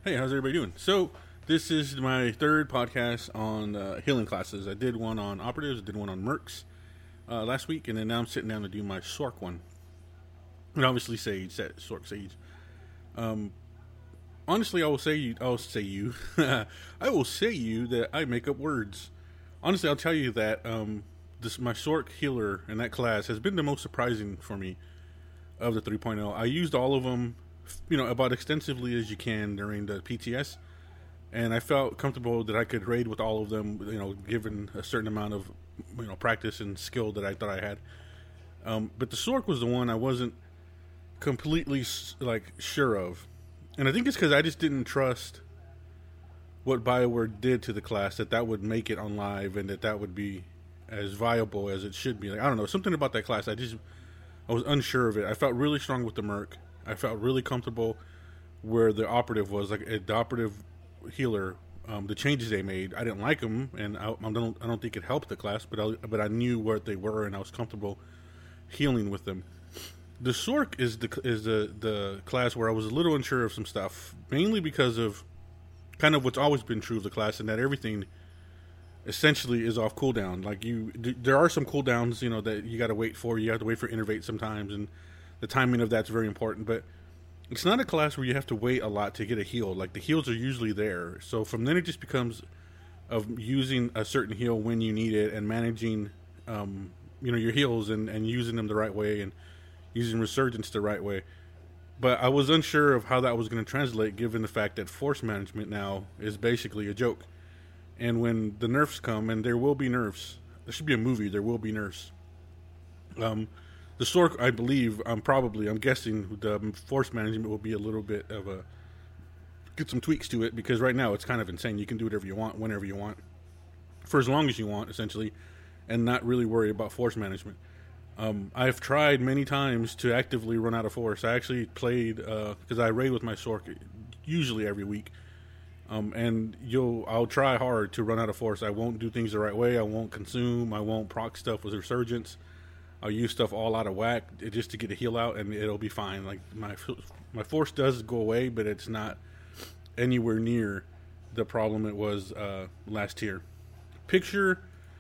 Hey, how's everybody doing? So, this is my third podcast on healing classes. I did one on operatives, I did one on mercs last week, and then now I'm sitting down to do my Sork one. And obviously, Sork Sage. Honestly, I will say you that I make up words. Honestly, I'll tell you that this my Sork healer in that class has been the most surprising for me of the 3.0. I used all of them, about extensively as you can during the PTS, and I felt comfortable that I could raid with all of them, given a certain amount of, practice and skill that I thought I had. But the Sork was the one I wasn't completely sure of, and I think it's because I just didn't trust what Bioware did to the class, that would make it on live, and that would be as viable as it should be. Like, I don't know, something about that class. I was unsure of it. I felt really strong with the Merc. I felt really comfortable where the operative was, the operative healer. The changes they made, I didn't like them, and I don't think it helped the class. But I knew what they were, and I was comfortable healing with them. The Sork is the class where I was a little unsure of some stuff, mainly because of kind of what's always been true of the class, and that everything essentially is off cooldown. There are some cooldowns, that you got to wait for. You have to wait for Innervate sometimes, and the timing of that's very important. But it's not a class where you have to wait a lot to get a heal. Like, the heals are usually there. So from then it just becomes of using a certain heal when you need it, and managing, your heals, and using them the right way, and using Resurgence the right way. But I was unsure of how that was going to translate, given the fact that force management now is basically a joke. And when the nerfs come, and there will be nerfs, there should be a movie, there will be nerfs. The Sork, I believe, I'm guessing the force management will be a little bit of get some tweaks to it, because right now it's kind of insane. You can do whatever you want, whenever you want, for as long as you want, essentially, and not really worry about force management. I've tried many times to actively run out of force. I actually played, because I raid with my Sork usually every week. And I'll try hard to run out of force. I won't do things the right way. I won't consume. I won't proc stuff with Resurgence. I'll use stuff all out of whack just to get a heal out, and it'll be fine. Like, my force does go away, but it's not anywhere near the problem it was last tier. Picture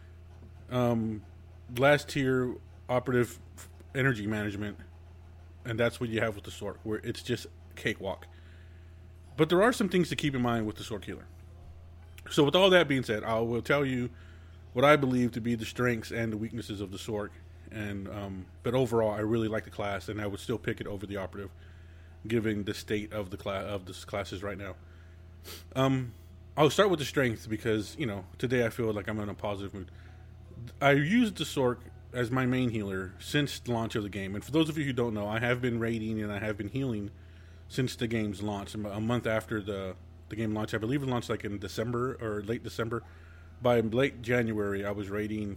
last tier operative energy management, and that's what you have with the Sork, where it's just cakewalk. But there are some things to keep in mind with the Sork healer. So with all that being said, I will tell you what I believe to be the strengths and the weaknesses of the Sork. And but overall, I really like the class, and I would still pick it over the operative, given the state of the classes right now. I'll start with the strengths, because today I feel like I'm in a positive mood. I used the Sork as my main healer since the launch of the game, and for those of you who don't know, I have been raiding and I have been healing since the game's launch. A month after the game launched, I believe it launched in December or late December. By late January, I was raiding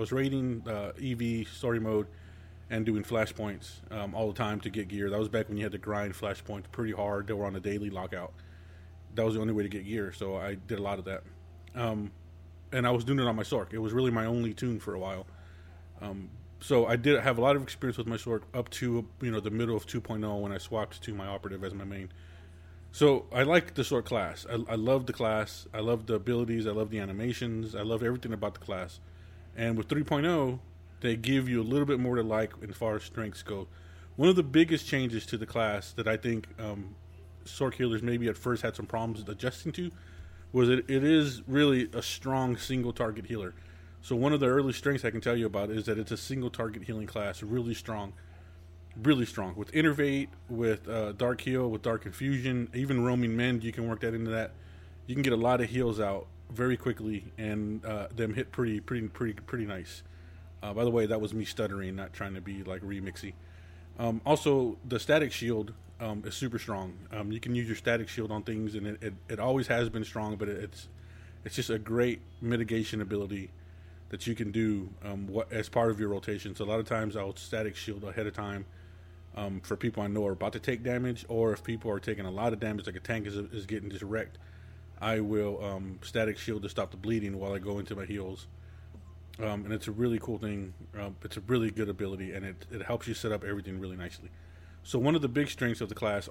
EV story mode and doing flashpoints all the time to get gear. That was back when you had to grind flashpoints pretty hard. They were on a daily lockout. That was the only way to get gear, so I did a lot of that. And I was doing it on my Sork. It was really my only tune for a while. So I did have a lot of experience with my Sork up to the middle of 2.0, when I swapped to my operative as my main. So I like the Sork class. I love the class. I love the abilities. I love the animations. I love everything about the class. And with 3.0, they give you a little bit more to like as far as strengths go. One of the biggest changes to the class that I think Sork healers maybe at first had some problems adjusting to was it is really a strong single target healer. So one of the early strengths I can tell you about is that it's a single target healing class, really strong. Really strong. With Innervate, with Dark Heal, with Dark Infusion, even Roaming Mend, you can work that into that. You can get a lot of heals out very quickly, and them hit pretty nice. By the way, that was me stuttering, not trying to be remixy. Also, the Static Shield is super strong. You can use your Static Shield on things, and it always has been strong, but it's just a great mitigation ability that you can do as part of your rotation. So a lot of times I'll Static Shield ahead of time for people I know are about to take damage, or if people are taking a lot of damage, like a tank is getting just wrecked, I will Static Shield to stop the bleeding while I go into my heals. And it's a really cool thing. It's a really good ability, and it helps you set up everything really nicely. So one of the big strengths of the class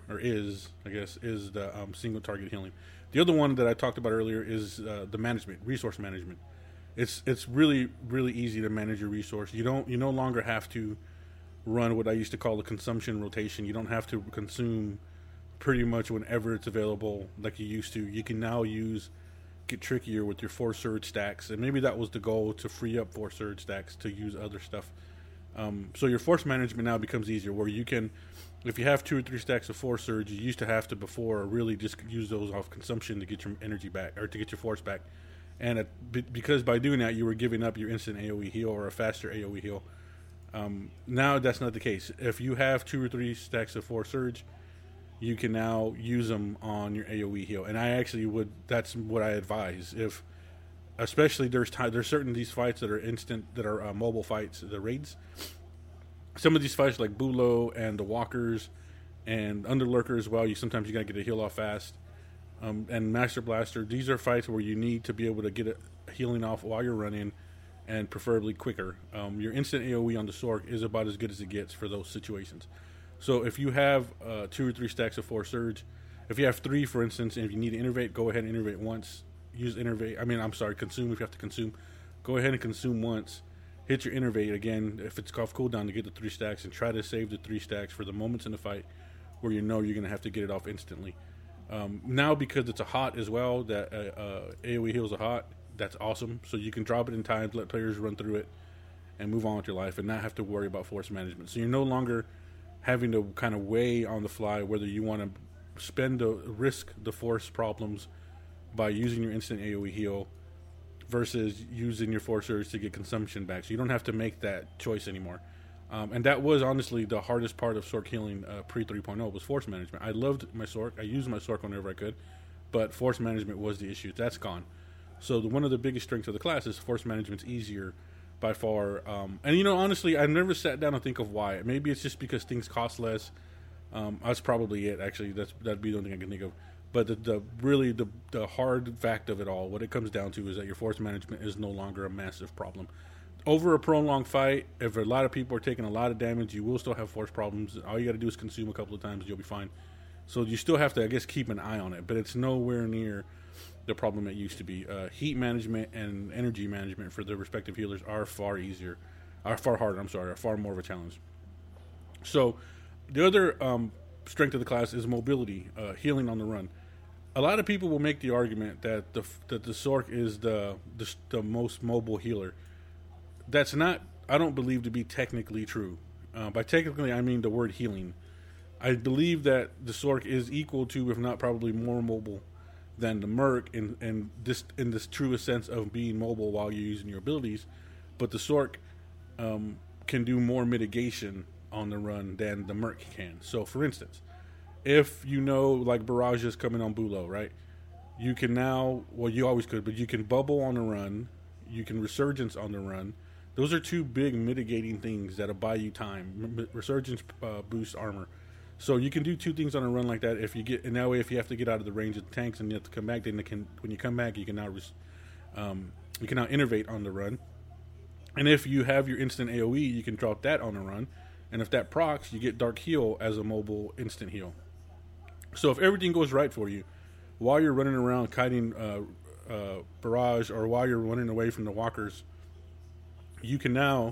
is the single target healing. The other one that I talked about earlier is the management, resource management. It's really really easy to manage your resource. You no longer have to run what I used to call a consumption rotation. You don't have to consume pretty much whenever it's available like you used to. You can now get trickier with your 4 surge stacks, and maybe that was the goal, to free up 4 surge stacks to use other stuff. So your force management now becomes easier, where you can, if you have 2 or 3 stacks of 4 surge, you used to have to before really just use those off consumption to get your energy back, or to get your force back. And because by doing that you were giving up your instant AoE heal or a faster AoE heal. Now that's not the case. If you have 2 or 3 stacks of 4 surge, you can now use them on your AoE heal. And that's what I advise. If especially there's certain these fights that are instant, that are mobile fights, the raids. Some of these fights like Bulo and the Walkers and Underlurker as well, sometimes you gotta get a heal off fast. And Master Blaster, these are fights where you need to be able to get a healing off while you're running, and preferably quicker. Your instant AoE on the Sork is about as good as it gets for those situations. So if you have 2 or 3 stacks of 4 surge, if you have 3, for instance, and if you need to innervate, go ahead and innervate once. Consume if you have to consume. Go ahead and consume once. Hit your innervate again if it's off cooldown to get the 3 stacks, and try to save the 3 stacks for the moments in the fight where you know you're going to have to get it off instantly. Now, because it's a hot as well, that AoE heals a hot, that's awesome. So you can drop it in time, let players run through it, and move on with your life, and not have to worry about force management. So you're no longer having to kind of weigh on the fly whether you want to risk the force problems by using your instant AoE heal versus using your 4 surge to get consumption back. So you don't have to make that choice anymore. And that was honestly the hardest part of Sork healing pre 3.0 was force management. I loved my Sork. I used my Sork whenever I could, but force management was the issue. That's gone. So one of the biggest strengths of the class is force management's easier by far. And honestly, I've never sat down and think of why. Maybe it's just because things cost less. That's probably it. Actually, that'd be the only thing I can think of. But the hard fact of it all, what it comes down to, is that your force management is no longer a massive problem. Over a prolonged fight, if a lot of people are taking a lot of damage, you will still have force problems. All you got to do is consume a couple of times, you'll be fine. So you still have to, I guess, keep an eye on it, but it's nowhere near the problem it used to be. Heat management and energy management for the respective healers are far more of a challenge. So the other strength of the class is mobility, healing on the run. A lot of people will make the argument that the Sork is the most mobile healer. That's not, I don't believe, to be technically true. By technically, I mean the word healing. I believe that the Sork is equal to, if not probably more mobile than the Merc in this truest sense of being mobile while you're using your abilities. But the Sork can do more mitigation on the run than the Merc can. So, for instance, if like Barrage is coming on Bulo, right? You can now, well, you always could, but you can bubble on the run. You can Resurgence on the run. Those are 2 big mitigating things that'll buy you time. Resurgence boosts armor. So you can do 2 things on a run like that. In that way, if you have to get out of the range of the tanks and you have to come back, then when you come back, you can now innervate on the run. And if you have your instant AoE, you can drop that on the run. And if that procs, you get Dark Heal as a mobile instant heal. So if everything goes right for you, while you're running around kiting Barrage, or while you're running away from the Walkers, you can now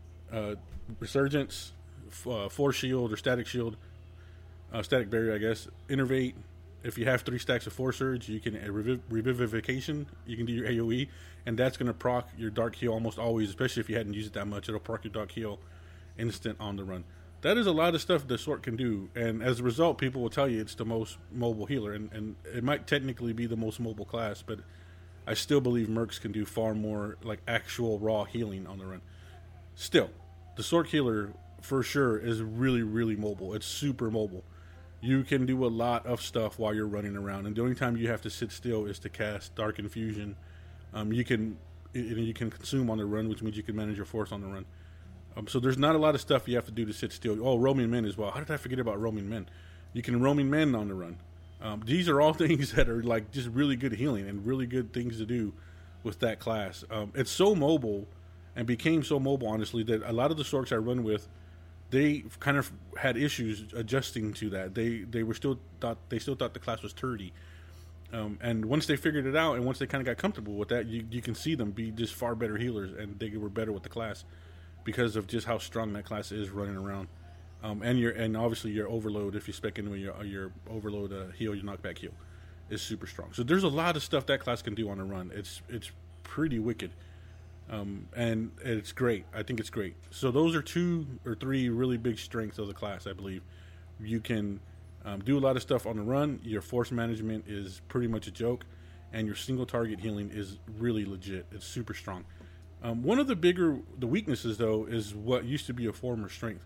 Resurgence, Force Shield or Static Shield, Static Barrier, I guess, Innervate. If you have 3 stacks of 4 surge, you can Revivification. You can do your AoE, and that's going to proc your Dark Heal almost always, especially if you hadn't used it that much. It'll proc your Dark Heal instant on the run. That is a lot of stuff the Sork can do, and as a result, people will tell you it's the most mobile healer, and it might technically be the most mobile class, but I still believe Mercs can do far more like actual raw healing on the run. Still, the Sork healer for sure is really, really mobile. It's super mobile. You can do a lot of stuff while you're running around, and the only time you have to sit still is to cast Dark Infusion. You can consume on the run, which means you can manage your force on the run. So there's not a lot of stuff you have to do to sit still. Oh, roaming men as well. How did I forget about roaming men? You can roaming men on the run. These are all things that are like just really good healing and really good things to do with that class. It's so mobile and became so mobile, honestly, that a lot of the Sorks I run with, they kind of had issues adjusting to that. They still thought the class was turdy. And once they figured it out, and once they kind of got comfortable with that, you can see them be just far better healers, and they were better with the class because of just how strong that class is running around. And obviously your overload, if you spec into your overload heal, your knockback heal, is super strong. So there's a lot of stuff that class can do on a run. It's pretty wicked, and it's great. I think it's great. So those are 2 or 3 really big strengths of the class. I believe you can do a lot of stuff on the run. Your force management is pretty much a joke, and your single target healing is really legit. It's super strong. One of the weaknesses though is what used to be a former strength.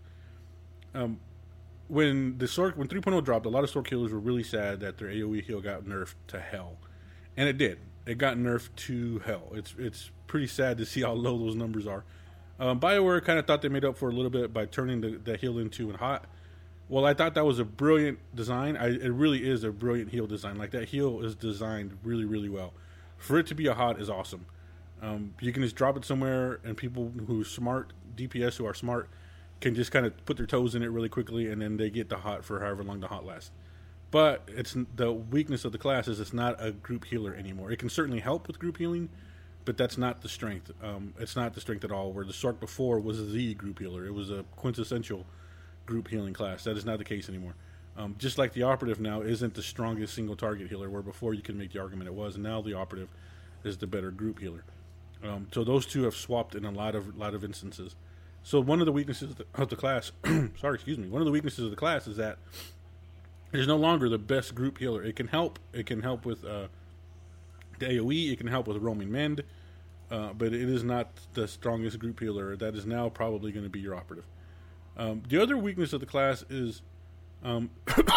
When 3.0 dropped, a lot of Sorc healers were really sad that their AoE heal got nerfed to hell, and it did. It got nerfed to hell. It's pretty sad to see how low those numbers are. BioWare kind of thought they made up for a little bit by turning the heal into a hot. Well, I thought that was a brilliant design. It really is a brilliant heal design. Like, that heal is designed really, really well. For it to be a hot is awesome. You can just drop it somewhere, and people who are smart, DPS who are smart, can just kind of put their toes in it really quickly, and then they get the hot for however long the hot lasts. But it's the weakness of the class is it's not a group healer anymore. It can certainly help with group healing, but that's not the strength. It's not the strength at all. Where the Sorc before was the group healer, it was a quintessential group healing class. That is not the case anymore. Just like the operative now isn't the strongest single target healer, where before you can make the argument it was, and now the operative is the better group healer. So those two have swapped in a lot of instances. So one of the weaknesses of the class, one of the weaknesses of the class is that it is no longer the best group healer. It can help. It can help with the AoE. It can help with roaming mend, but it is not the strongest group healer. That is now probably going to be your operative. The other weakness of the class is, I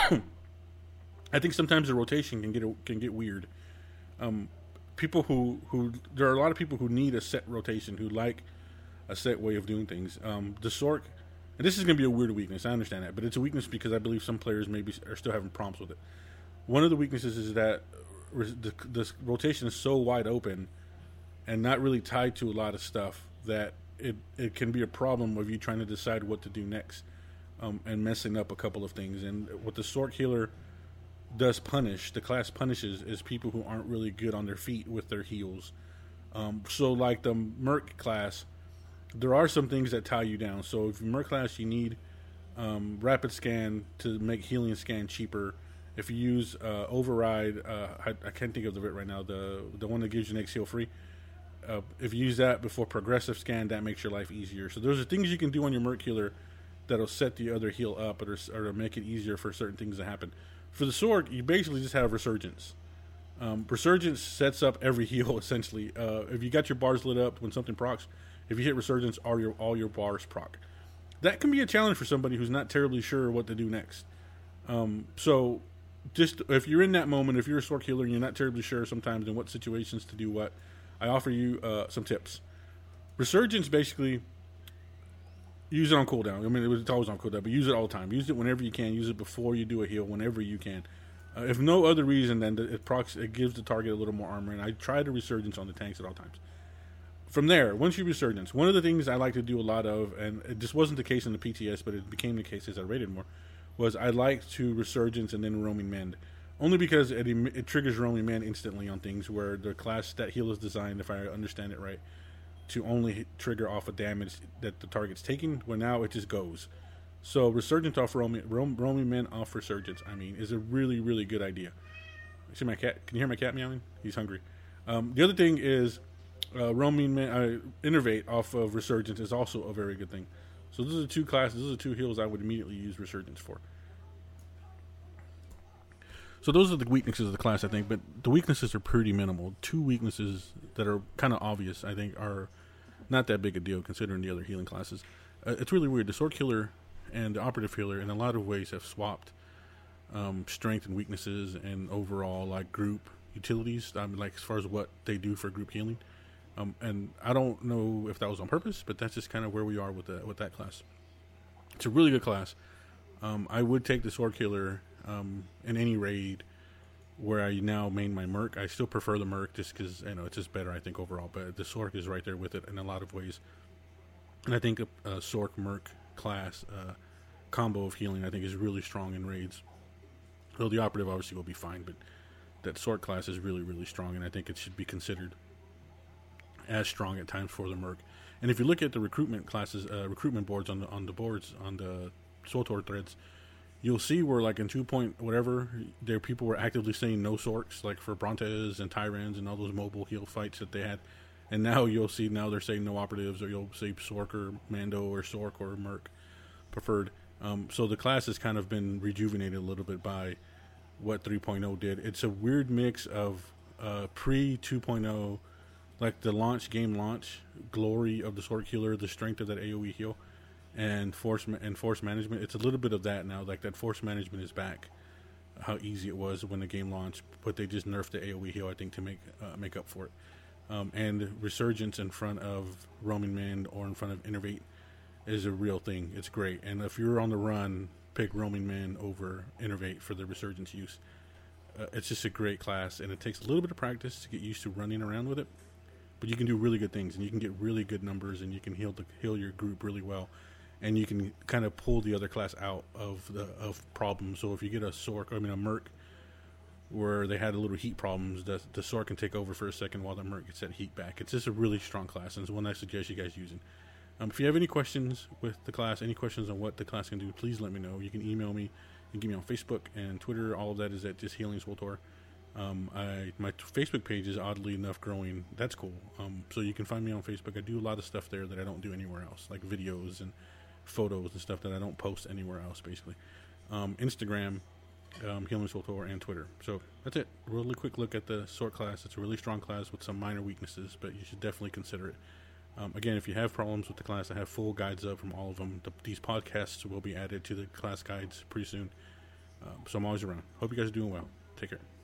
think sometimes the rotation can get weird. People who there are a lot of people who need a set rotation, who like a set way of doing things. The Sorc, and this is going to be a weird weakness, I understand that, but it's a weakness because I believe some players maybe are still having problems with it. One of the weaknesses is that the rotation is so wide open and not really tied to a lot of stuff that it can be a problem of you trying to decide what to do next, and messing up a couple of things. And what the Sorc healer does punish, the class punishes, is people who aren't really good on their feet with their heals. So like the Merc class, there are some things that tie you down. So if you're Merc class, you need rapid scan to make healing scan cheaper. If you use override, I can't think of it right now, the one that gives you next heal free. If you use that before progressive scan, that makes your life easier. So those are things you can do on your Merc healer that'll set the other heal up, or make it easier for certain things to happen. For the Sorc, you basically just have Resurgence. Resurgence sets up every heal, essentially. If you got your bars lit up when something procs, if you hit Resurgence, all your bars proc. That can be a challenge for somebody who's not terribly sure what to do next. So just if you're in that moment, if you're a Sorc healer and you're not terribly sure sometimes in what situations to do what, I offer you some tips. Resurgence, basically, use it on cooldown. I mean, it's always on cooldown, but use it all the time. Use it whenever you can. Use it before you do a heal, whenever you can. If no other reason, then it gives the target a little more armor, and I try to Resurgence on the tanks at all times. From there, once you Resurgence, one of the things I like to do a lot of, and it just wasn't the case in the PTS, but it became the case as I rated more, was I like to Resurgence and then Roaming Mend. Only because it triggers Roaming Mend instantly on things where the class that heal is designed, if I understand it right, to only trigger off a damage that the target's taking, where now it just goes. So Resurgence off Roaming Mend off Resurgence, is a really, really good idea. See my cat? Can you hear my cat meowing? He's hungry. The other thing is Roaming Mend, Innervate off of Resurgence is also a very good thing. So those are two classes, those are two heals I would immediately use Resurgence for. So those are the weaknesses of the class, I think, but the weaknesses are pretty minimal. Two weaknesses that are kind of obvious, I think, are not that big a deal considering the other healing classes. It's really weird. The Sorc healer and the operative healer, in a lot of ways, have swapped strength and weaknesses and overall group utilities. As far as what they do for group healing. And I don't know if that was on purpose, but that's just kind of where we are with that class. It's a really good class. I would take the Sorc healer in any raid where I now main my Merc. I still prefer the Merc just because it's just better, I think, overall. But the Sorc is right there with it in a lot of ways. And I think a Sorc Merc class combo of healing, I think, is really strong in raids. Though the operative obviously will be fine, but that sword class is really, really strong, and I think it should be considered as strong at times for the merc. And if you look at the recruitment classes, recruitment boards on the boards on the SWTOR threads, you'll see where like in 2 point whatever, there people were actively saying no sorks, like for Brontes and Tyrans and all those mobile heal fights that they had. And now you'll see they're saying no operatives, or you'll say Sork or Mando or Sork or Merc preferred. So the class has kind of been rejuvenated a little bit by what 3.0 did. It's a weird mix of pre 2.0, like the game launch glory of the Sork healer, the strength of that AoE heal, and force management. It's a little bit of that now. Like that force management is back. How easy it was when the game launched, but they just nerfed the AoE heal, I think, to make up for it. And resurgence in front of Roaming Man or in front of Innervate is a real thing. It's great. And if you're on the run, pick Roaming Man over Innervate for the resurgence use. It's just a great class, and it takes a little bit of practice to get used to running around with it. But you can do really good things, and you can get really good numbers, and you can heal your group really well, and you can kind of pull the other class out of problems. So if you get a Merc, where they had a little heat problems, the Sork can take over for a second while the Merc gets that heat back. It's just a really strong class, and it's one I suggest you guys using. If you have any questions with the class, any questions on what the class can do, please let me know. You can email me. You can get me on Facebook and Twitter. All of that is at just Healing SWTOR. My Facebook page is oddly enough growing. That's cool. So you can find me on Facebook. I do a lot of stuff there that I don't do anywhere else, like videos and photos and stuff that I don't post anywhere else, basically. Instagram, Healing SWTOR, and Twitter. So that's it. Really quick look at the Sork class. It's a really strong class with some minor weaknesses, but you should definitely consider it. Again, if you have problems with the class, I have full guides up from all of them. These podcasts will be added to the class guides pretty soon. So I'm always around. Hope you guys are doing well. Take care.